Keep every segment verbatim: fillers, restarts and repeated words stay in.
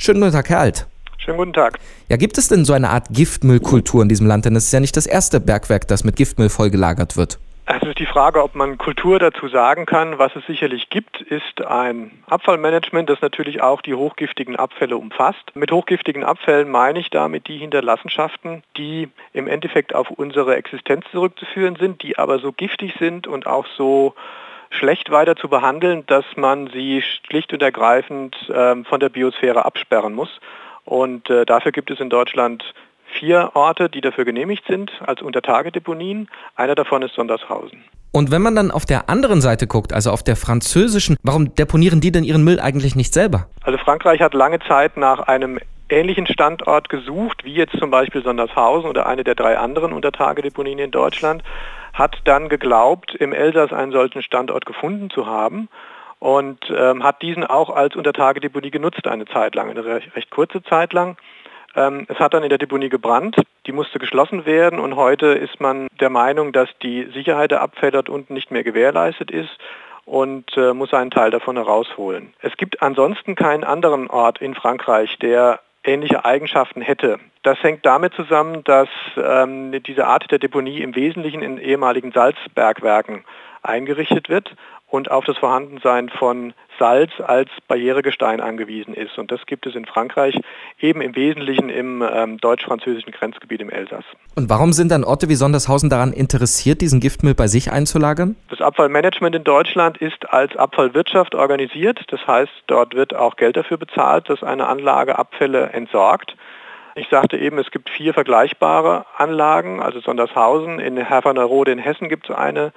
Schönen guten Tag, Herr Alt. Schönen guten Tag. Ja, gibt es denn so eine Art Giftmüllkultur in diesem Land? Denn es ist ja nicht das erste Bergwerk, das mit Giftmüll vollgelagert wird. Es ist die Frage, ob man Kultur dazu sagen kann. Was es sicherlich gibt, ist ein Abfallmanagement, das natürlich auch die hochgiftigen Abfälle umfasst. Mit hochgiftigen Abfällen meine ich damit die Hinterlassenschaften, die im Endeffekt auf unsere Existenz zurückzuführen sind, die aber so giftig sind und auch so schlecht weiter zu behandeln, dass man sie schlicht und ergreifend äh, von der Biosphäre absperren muss. Und äh, dafür gibt es in Deutschland vier Orte, die dafür genehmigt sind als Untertagedeponien. Einer davon ist Sondershausen. Und wenn man dann auf der anderen Seite guckt, also auf der französischen, warum deponieren die denn ihren Müll eigentlich nicht selber? Also Frankreich hat lange Zeit nach einem ähnlichen Standort gesucht, wie jetzt zum Beispiel Sondershausen oder eine der drei anderen Untertagedeponien in Deutschland, hat dann geglaubt, im Elsass einen solchen Standort gefunden zu haben und ähm, hat diesen auch als Untertagedeponie genutzt eine Zeit lang, eine recht, recht kurze Zeit lang. Ähm, es hat dann in der Deponie gebrannt, die musste geschlossen werden und heute ist man der Meinung, dass die Sicherheit der Abfälle dort unten nicht mehr gewährleistet ist und äh, muss einen Teil davon herausholen. Es gibt ansonsten keinen anderen Ort in Frankreich, der ähnliche Eigenschaften hätte. Das hängt damit zusammen, dass ähm, diese Art der Deponie im Wesentlichen in ehemaligen Salzbergwerken eingerichtet wird und auf das Vorhandensein von Salz als Barrieregestein angewiesen ist. Und das gibt es in Frankreich eben im Wesentlichen im ähm, deutsch-französischen Grenzgebiet im Elsass. Und warum sind dann Orte wie Sondershausen daran interessiert, diesen Giftmüll bei sich einzulagern? Das Abfallmanagement in Deutschland ist als Abfallwirtschaft organisiert. Das heißt, dort wird auch Geld dafür bezahlt, dass eine Anlage Abfälle entsorgt. Ich sagte eben, es gibt vier vergleichbare Anlagen, also Sondershausen, in Herferneuroode in Hessen gibt es eine,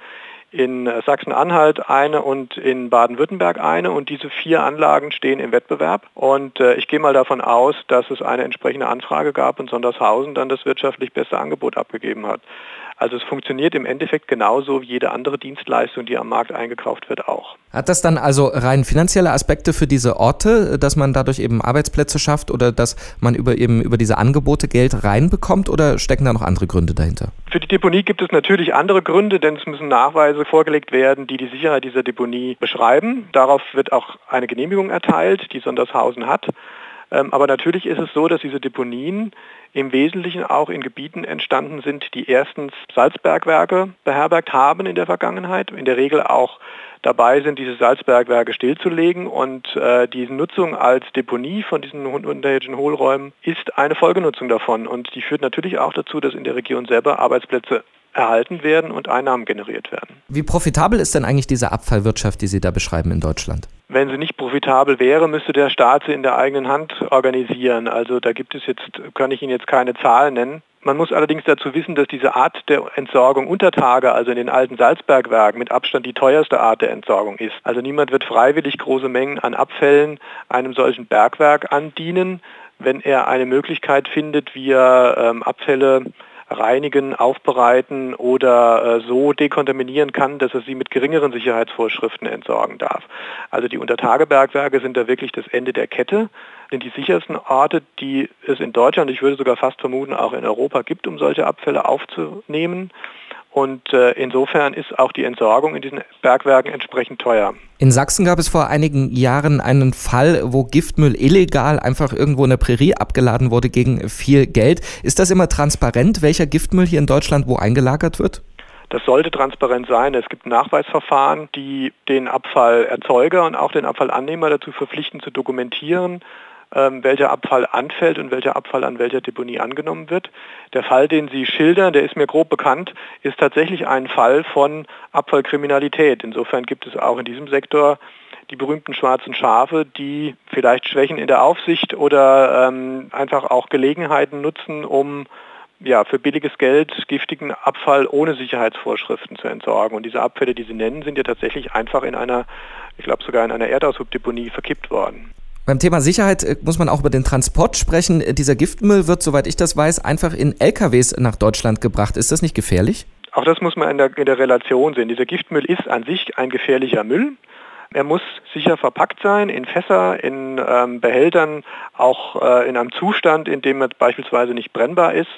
in Sachsen-Anhalt eine und in Baden-Württemberg eine und diese vier Anlagen stehen im Wettbewerb und äh, ich gehe mal davon aus, dass es eine entsprechende Anfrage gab und Sondershausen dann das wirtschaftlich beste Angebot abgegeben hat. Also es funktioniert im Endeffekt genauso wie jede andere Dienstleistung, die am Markt eingekauft wird, auch. Hat das dann also rein finanzielle Aspekte für diese Orte, dass man dadurch eben Arbeitsplätze schafft oder dass man über eben über diese Angebote Geld reinbekommt oder stecken da noch andere Gründe dahinter? Für die Deponie gibt es natürlich andere Gründe, denn es müssen Nachweise vorgelegt werden, die die Sicherheit dieser Deponie beschreiben. Darauf wird auch eine Genehmigung erteilt, die Sondershausen hat. Aber natürlich ist es so, dass diese Deponien im Wesentlichen auch in Gebieten entstanden sind, die erstens Salzbergwerke beherbergt haben in der Vergangenheit, in der Regel auch dabei sind, diese Salzbergwerke stillzulegen und äh, diese Nutzung als Deponie von diesen unterirdischen Hohlräumen ist eine Folgenutzung davon und die führt natürlich auch dazu, dass in der Region selber Arbeitsplätze erhalten werden und Einnahmen generiert werden. Wie profitabel ist denn eigentlich diese Abfallwirtschaft, die Sie da beschreiben in Deutschland? Wenn sie nicht profitabel wäre, müsste der Staat sie in der eigenen Hand organisieren. Also da gibt es jetzt, kann ich Ihnen jetzt keine Zahlen nennen. Man muss allerdings dazu wissen, dass diese Art der Entsorgung unter Tage, also in den alten Salzbergwerken, mit Abstand die teuerste Art der Entsorgung ist. Also niemand wird freiwillig große Mengen an Abfällen einem solchen Bergwerk andienen, wenn er eine Möglichkeit findet, wie er ähm, Abfälle reinigen, aufbereiten oder äh, so dekontaminieren kann, dass er sie mit geringeren Sicherheitsvorschriften entsorgen darf. Also die Untertagebergwerke sind da wirklich das Ende der Kette, sind die sichersten Orte, die es in Deutschland, ich würde sogar fast vermuten, auch in Europa gibt, um solche Abfälle aufzunehmen. Und äh, insofern ist auch die Entsorgung in diesen Bergwerken entsprechend teuer. In Sachsen gab es vor einigen Jahren einen Fall, wo Giftmüll illegal einfach irgendwo in der Prärie abgeladen wurde gegen viel Geld. Ist das immer transparent, welcher Giftmüll hier in Deutschland wo eingelagert wird? Das sollte transparent sein. Es gibt Nachweisverfahren, die den Abfallerzeuger und auch den Abfallannehmer dazu verpflichten, zu dokumentieren, Ähm, welcher Abfall anfällt und welcher Abfall an welcher Deponie angenommen wird. Der Fall, den Sie schildern, der ist mir grob bekannt, ist tatsächlich ein Fall von Abfallkriminalität. Insofern gibt es auch in diesem Sektor die berühmten schwarzen Schafe, die vielleicht Schwächen in der Aufsicht oder ähm, einfach auch Gelegenheiten nutzen, um ja, für billiges Geld giftigen Abfall ohne Sicherheitsvorschriften zu entsorgen. Und diese Abfälle, die Sie nennen, sind ja tatsächlich einfach in einer, ich glaube sogar in einer Erdaushubdeponie verkippt worden. Beim Thema Sicherheit muss man auch über den Transport sprechen. Dieser Giftmüll wird, soweit ich das weiß, einfach in L K Ws nach Deutschland gebracht. Ist das nicht gefährlich? Auch das muss man in der, in der Relation sehen. Dieser Giftmüll ist an sich ein gefährlicher Müll. Er muss sicher verpackt sein, in Fässer, in ähm, Behältern, auch äh, in einem Zustand, in dem er beispielsweise nicht brennbar ist.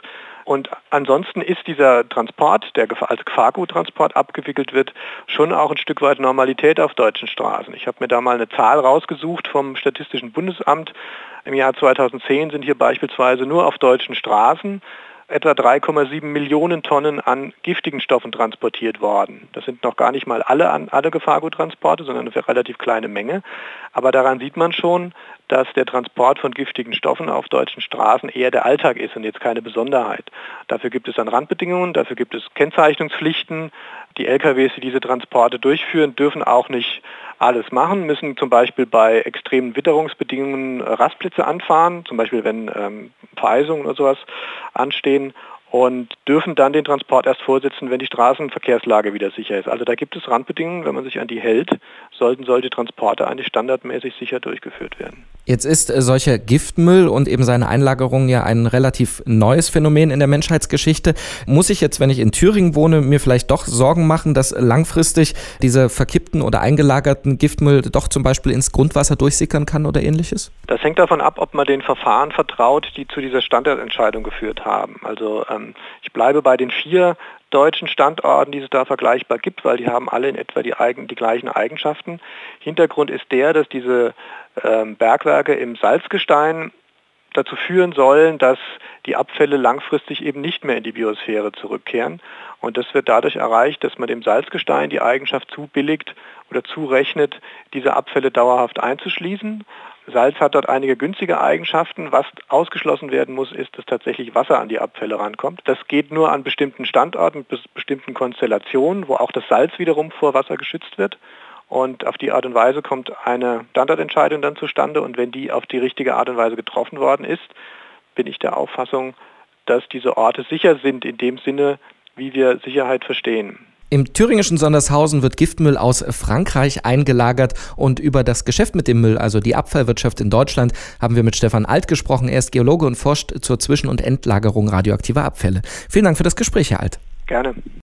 Und ansonsten ist dieser Transport, der als Gefahrguttransport abgewickelt wird, schon auch ein Stück weit Normalität auf deutschen Straßen. Ich habe mir da mal eine Zahl rausgesucht vom Statistischen Bundesamt. Im Jahr zweitausendzehn sind hier beispielsweise nur auf deutschen Straßen etwa drei Komma sieben Millionen Tonnen an giftigen Stoffen transportiert worden. Das sind noch gar nicht mal alle, alle Gefahrguttransporte, sondern eine relativ kleine Menge. Aber daran sieht man schon, dass der Transport von giftigen Stoffen auf deutschen Straßen eher der Alltag ist und jetzt keine Besonderheit. Dafür gibt es dann Randbedingungen, dafür gibt es Kennzeichnungspflichten. Die L K Ws, die diese Transporte durchführen, dürfen auch nicht alles machen, müssen zum Beispiel bei extremen Witterungsbedingungen Rastplätze anfahren, zum Beispiel wenn ähm, Vereisungen oder sowas anstehen, und dürfen dann den Transport erst vorsetzen, wenn die Straßenverkehrslage wieder sicher ist. Also da gibt es Randbedingungen, wenn man sich an die hält, sollten solche Transporte eigentlich standardmäßig sicher durchgeführt werden. Jetzt ist äh, solcher Giftmüll und eben seine Einlagerung ja ein relativ neues Phänomen in der Menschheitsgeschichte. Muss ich jetzt, wenn ich in Thüringen wohne, mir vielleicht doch Sorgen machen, dass langfristig diese verkippten oder eingelagerten Giftmüll doch zum Beispiel ins Grundwasser durchsickern kann oder ähnliches? Das hängt davon ab, ob man den Verfahren vertraut, die zu dieser Standardentscheidung geführt haben. Also ähm, ich bleibe bei den vier deutschen Standorten, die es da vergleichbar gibt, weil die haben alle in etwa die, eigen, die gleichen Eigenschaften. Hintergrund ist der, dass diese ähm, Bergwerke im Salzgestein dazu führen sollen, dass die Abfälle langfristig eben nicht mehr in die Biosphäre zurückkehren. Und das wird dadurch erreicht, dass man dem Salzgestein die Eigenschaft zubilligt oder zurechnet, diese Abfälle dauerhaft einzuschließen. Salz hat dort einige günstige Eigenschaften. Was ausgeschlossen werden muss, ist, dass tatsächlich Wasser an die Abfälle rankommt. Das geht nur an bestimmten Standorten, mit bestimmten Konstellationen, wo auch das Salz wiederum vor Wasser geschützt wird. Und auf die Art und Weise kommt eine Standardentscheidung dann zustande. Und wenn die auf die richtige Art und Weise getroffen worden ist, bin ich der Auffassung, dass diese Orte sicher sind in dem Sinne, wie wir Sicherheit verstehen. Im thüringischen Sondershausen wird Giftmüll aus Frankreich eingelagert und über das Geschäft mit dem Müll, also die Abfallwirtschaft in Deutschland, haben wir mit Stefan Alt gesprochen. Er ist Geologe und forscht zur Zwischen- und Endlagerung radioaktiver Abfälle. Vielen Dank für das Gespräch, Herr Alt. Gerne.